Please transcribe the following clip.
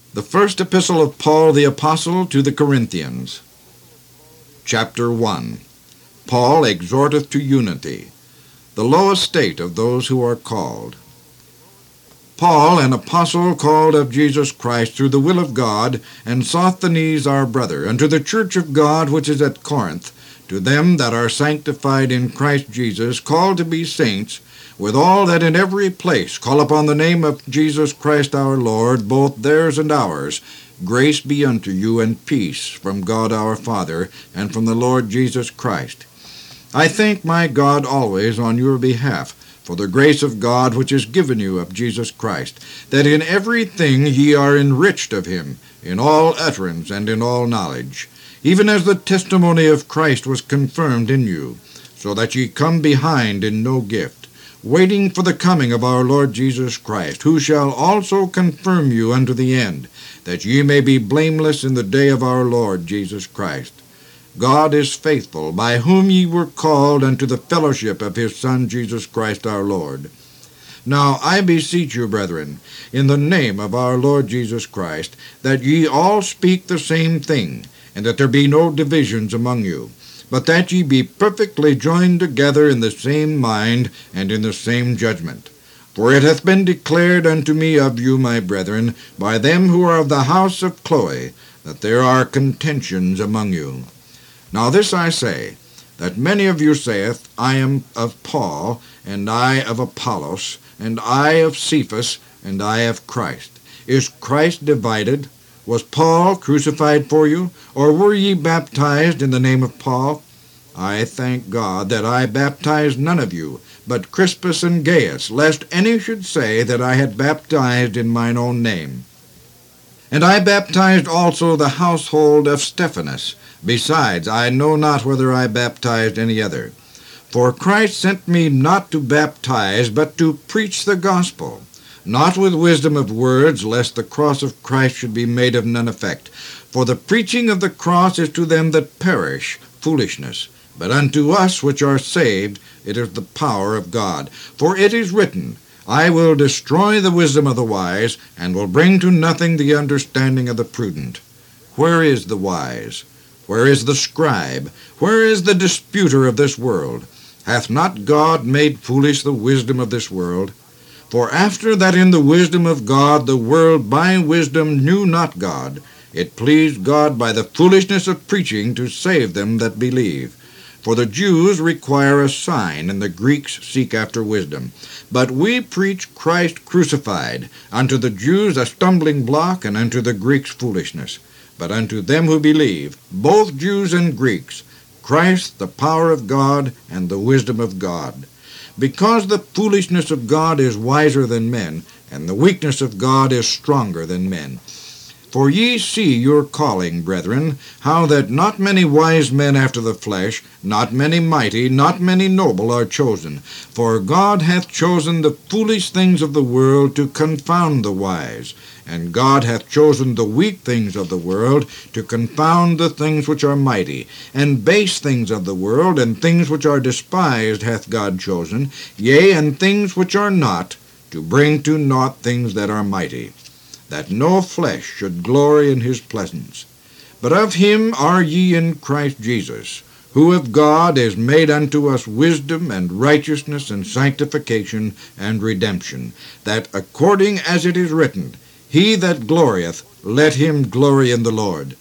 The first epistle of Paul the Apostle to the Corinthians. Chapter 1. Paul exhorteth to unity, the low estate of those who are called. Paul, an apostle called of Jesus Christ through the will of God, and Sosthenes our brother, unto the church of God which is at Corinth, to them that are sanctified in Christ Jesus, called to be saints, with all that in every place call upon the name of Jesus Christ our Lord, both theirs and ours, grace be unto you and peace from God our Father, and from the Lord Jesus Christ. I thank my God always on your behalf, for the grace of God which is given you of Jesus Christ, that in everything ye are enriched of him, in all utterance and in all knowledge, even as the testimony of Christ was confirmed in you, so that ye come behind in no gift, waiting for the coming of our Lord Jesus Christ, who shall also confirm you unto the end, that ye may be blameless in the day of our Lord Jesus Christ. God is faithful, by whom ye were called unto the fellowship of his Son Jesus Christ our Lord. Now I beseech you, brethren, in the name of our Lord Jesus Christ, that ye all speak the same thing, and that there be no divisions among you, but that ye be perfectly joined together in the same mind and in the same judgment. For it hath been declared unto me of you, my brethren, by them who are of the house of Chloe, that there are contentions among you. Now this I say, that many of you saith, I am of Paul, and I of Apollos, and I of Cephas, and I of Christ. Is Christ divided? Was Paul crucified for you? Or were ye baptized in the name of Paul? I thank God that I baptized none of you, but Crispus and Gaius, lest any should say that I had baptized in mine own name. And I baptized also the household of Stephanas. Besides, I know not whether I baptized any other. For Christ sent me not to baptize, but to preach the gospel, not with wisdom of words, lest the cross of Christ should be made of none effect. For the preaching of the cross is to them that perish foolishness, but unto us which are saved it is the power of God. For it is written, I will destroy the wisdom of the wise, and will bring to nothing the understanding of the prudent. Where is the wise? Where is the scribe? Where is the disputer of this world? Hath not God made foolish the wisdom of this world? For after that in the wisdom of God the world by wisdom knew not God, it pleased God by the foolishness of preaching to save them that believe. For the Jews require a sign, and the Greeks seek after wisdom. But we preach Christ crucified, unto the Jews a stumbling block, and unto the Greeks foolishness. But unto them who believe, both Jews and Greeks, Christ the power of God and the wisdom of God. Because the foolishness of God is wiser than men, and the weakness of God is stronger than men. For ye see your calling, brethren, how that not many wise men after the flesh, not many mighty, not many noble are chosen. For God hath chosen the foolish things of the world to confound the wise, and God hath chosen the weak things of the world to confound the things which are mighty, and base things of the world, and things which are despised hath God chosen, yea, and things which are not, to bring to naught things that are mighty, that no flesh should glory in his presence. But of him are ye in Christ Jesus, who of God is made unto us wisdom and righteousness and sanctification and redemption, that according as it is written, He that glorieth, let him glory in the Lord.